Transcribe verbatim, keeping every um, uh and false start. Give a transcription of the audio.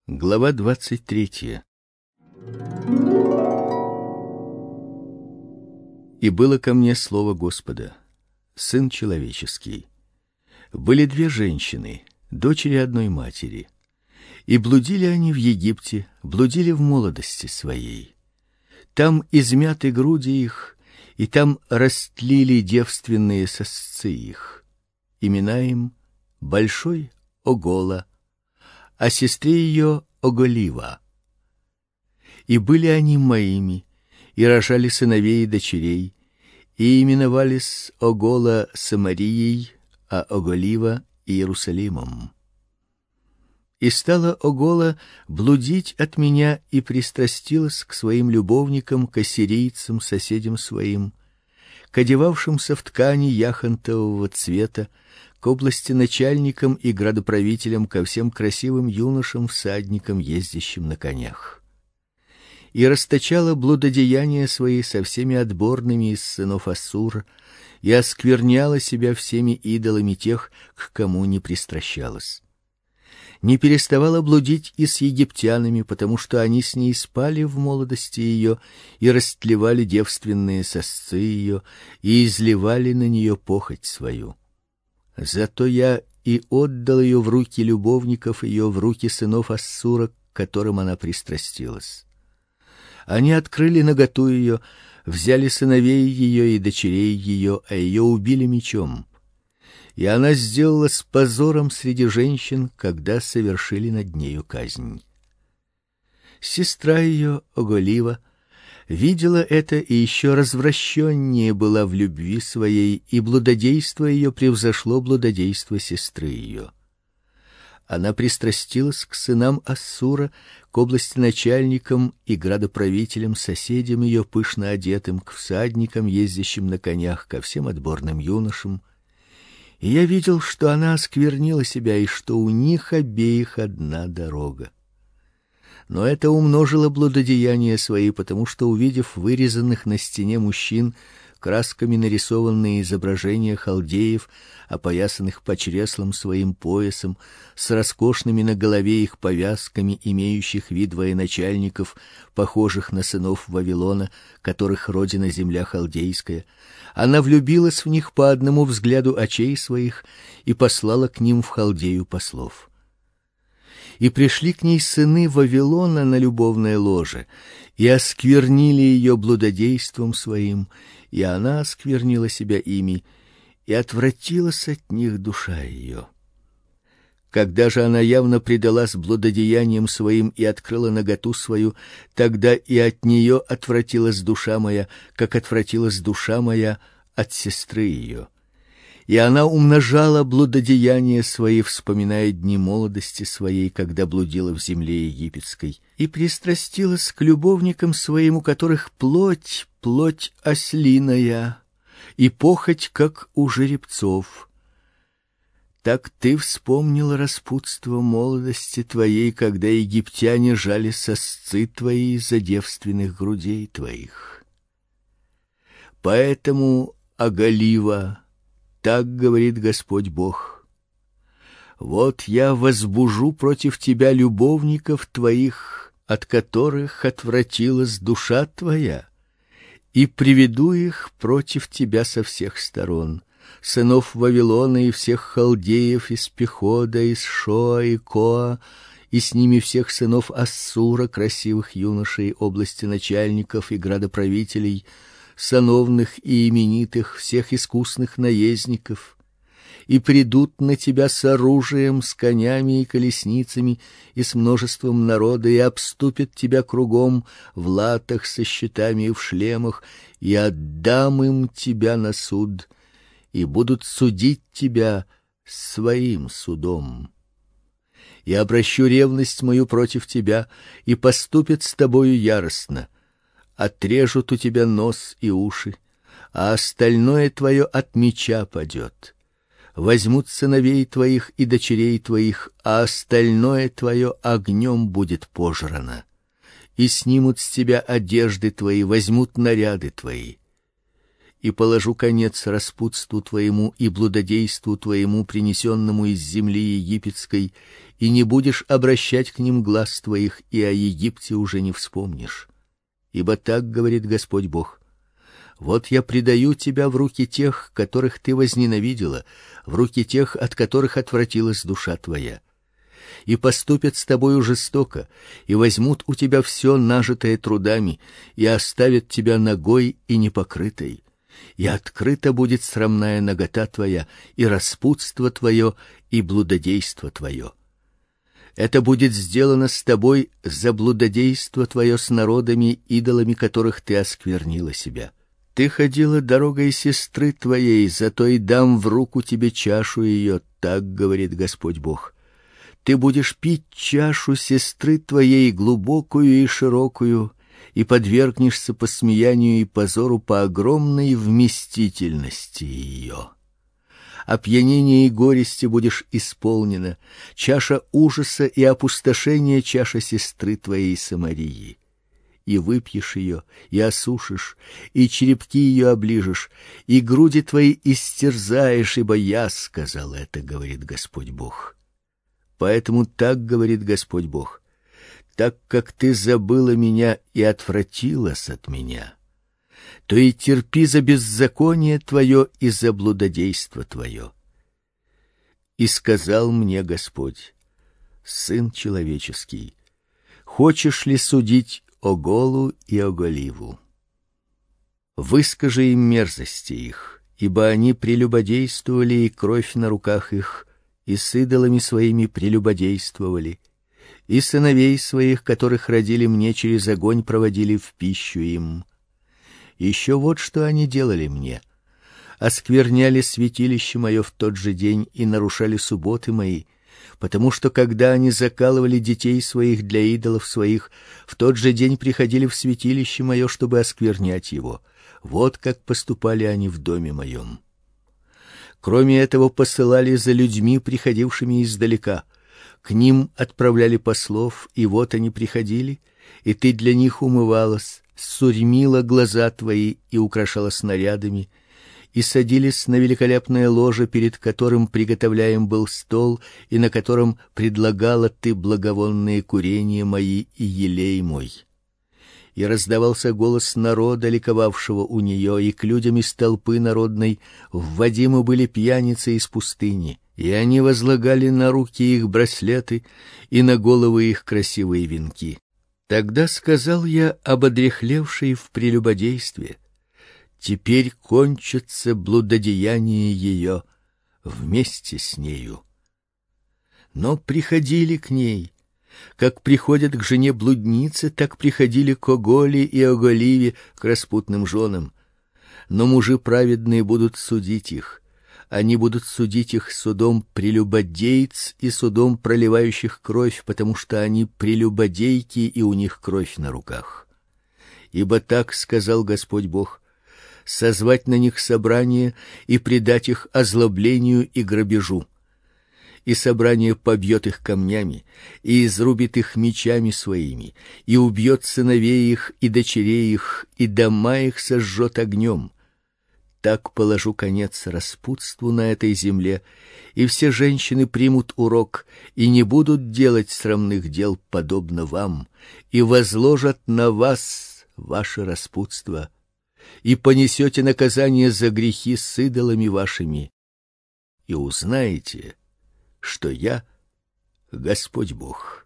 Глава двадцать третья. И было ко мне слово Господа: Сын человеческий, были две женщины, дочери одной матери, и блудили они в Египте, блудили в молодости своей. Там измяты груди их, и там растлили девственные сосцы их. Имена им: большой Огола, а сестре ее Оголива. И были они моими, и рожали сыновей и дочерей, и именовались Огола Самарией, а Оголива Иерусалимом. И стала Огола блудить от меня и пристрастилась к своим любовникам, к ассирийцам, соседям своим, к одевавшимся в ткани яхонтового цвета, к областеначальникам и градоправителям, ко всем красивым юношам, всадникам, ездящим на конях. И расточала блудодеяния свои со всеми отборными из сынов Ассура, и оскверняла себя всеми идолами тех, к кому не пристращалась. Не переставала блудить и с египтянами, потому что они с ней спали в молодости ее и растлевали девственные сосцы ее и изливали на нее похоть свою. Зато я и отдал ее в руки любовников ее, в руки сынов Ассура, к которым она пристрастилась. Они открыли наготу ее, взяли сыновей ее и дочерей ее, а ее убили мечом. И она сделалась позором среди женщин, когда совершили над нею казнь. Сестра ее Оголива видела это и еще развращеннее была в любви своей, и блудодейство ее превзошло блудодейство сестры ее. Она пристрастилась к сынам Ассура, к областеначальникам и градоправителям, соседям ее, пышно одетым, к всадникам, ездящим на конях, ко всем отборным юношам. И я видел, что она осквернила себя, и что у них обеих одна дорога. Но это умножило блудодеяния свои, потому что, увидев вырезанных на стене мужчин, красками нарисованные изображения халдеев, опоясанных по чреслам своим поясом, с роскошными на голове их повязками, имеющих вид военачальников, похожих на сынов Вавилона, которых родина земля халдейская, она влюбилась в них по одному взгляду очей своих и послала к ним в Халдею послов. И пришли к ней сыны Вавилона на любовное ложе, и осквернили ее блудодейством своим, и она осквернила себя ими, и отвратилась от них душа ее. Когда же она явно предалась блудодеяниям своим и открыла наготу свою, тогда и от нее отвратилась душа моя, как отвратилась душа моя от сестры ее. И она умножала блудодеяния свои, вспоминая дни молодости своей, когда блудила в земле египетской, и пристрастилась к любовникам своим, у которых плоть, плоть ослиная, и похоть, как у жеребцов. Так ты вспомнила распутство молодости твоей, когда египтяне жали сосцы твои за девственных грудей твоих. Поэтому, Оголива, так говорит Господь Бог: вот я возбужу против тебя любовников твоих, от которых отвратилась душа твоя, и приведу их против тебя со всех сторон, сынов Вавилона и всех халдеев из Пехода, из Шоа и Коа, и с ними всех сынов Ассура, красивых юношей, областеначальников и градоправителей, сановных и именитых, всех искусных наездников, и придут на тебя с оружием, с конями и колесницами, и с множеством народа, и обступят тебя кругом в латах со щитами и в шлемах, и отдам им тебя на суд, и будут судить тебя своим судом. И обращу ревность мою против тебя, и поступят с тобою яростно. Отрежут у тебя нос и уши, а остальное твое от меча падет. Возьмут сыновей твоих и дочерей твоих, а остальное твое огнем будет пожрано. И снимут с тебя одежды твои, возьмут наряды твои. и положу конец распутству твоему и блудодейству твоему, принесенному из земли египетской, и не будешь обращать к ним глаз твоих, и о Египте уже не вспомнишь. Ибо так говорит Господь Бог: вот я предаю тебя в руки тех, которых ты возненавидела, в руки тех, от которых отвратилась душа твоя. И поступят с тобою жестоко, и возьмут у тебя все нажитое трудами, и оставят тебя нагой и непокрытой. И открыта будет срамная нагота твоя, и распутство твое, и блудодейство твое. Это будет сделано с тобой за блудодейство твое с народами, идолами которых ты осквернила себя. Ты ходила дорогой сестры твоей, зато и дам в руку тебе чашу ее, так говорит Господь Бог. Ты будешь пить чашу сестры твоей, глубокую и широкую, и подвергнешься посмеянию и позору по огромной вместительности ее. Опьянение и горести будешь исполнена, чаша ужаса и опустошения, чаша сестры твоей Самарии. И выпьешь ее, и осушишь, и черепки ее оближешь, и груди твои истерзаешь, ибо я сказал это, говорит Господь Бог. Поэтому так говорит Господь Бог: так как ты забыла меня и отвратилась от меня, то и терпи за беззаконие твое и за блудодейство твое. И сказал мне Господь: сын человеческий, хочешь ли судить Оголу и Оголиву? Выскажи им мерзости их, ибо они прелюбодействовали, и кровь на руках их, и с идолами своими прелюбодействовали, и сыновей своих, которых родили мне, через огонь проводили в пищу им. Еще вот что они делали мне: оскверняли святилище мое в тот же день и нарушали субботы мои, потому что когда они закалывали детей своих для идолов своих, в тот же день приходили в святилище мое, чтобы осквернять его. Вот как поступали они в доме моем. Кроме этого, посылали за людьми, приходившими издалека. К ним отправляли послов, и вот они приходили, и ты для них умывалась, сурьмила глаза твои и украшала снарядами, и садились на великолепное ложе, перед которым приготовляем был стол, и на котором предлагала ты благовонные курения мои и елей мой. И раздавался голос народа, ликовавшего у нее, и к людям из толпы народной вводимы были пьяницы из пустыни, и они возлагали на руки их браслеты и на головы их красивые венки. Тогда сказал я об одряхлевшей в прелюбодействе: теперь кончится блудодеяние ее вместе с нею. Но приходили к ней, как приходят к жене блудницы, так приходили к Оголе и Оголиве, к распутным женам. Но мужи праведные будут судить их. Они будут судить их судом прелюбодейц и судом проливающих кровь, потому что они прелюбодейки, и у них кровь на руках. Ибо так сказал Господь Бог: созвать на них собрание и предать их озлоблению и грабежу. И собрание побьет их камнями, и изрубит их мечами своими, и убьет сыновей их и дочерей их, и дома их сожжет огнем. Так положу конец распутству на этой земле, и все женщины примут урок и не будут делать срамных дел подобно вам, и возложат на вас ваше распутство, и понесете наказание за грехи с идолами вашими, и узнаете, что я Господь Бог.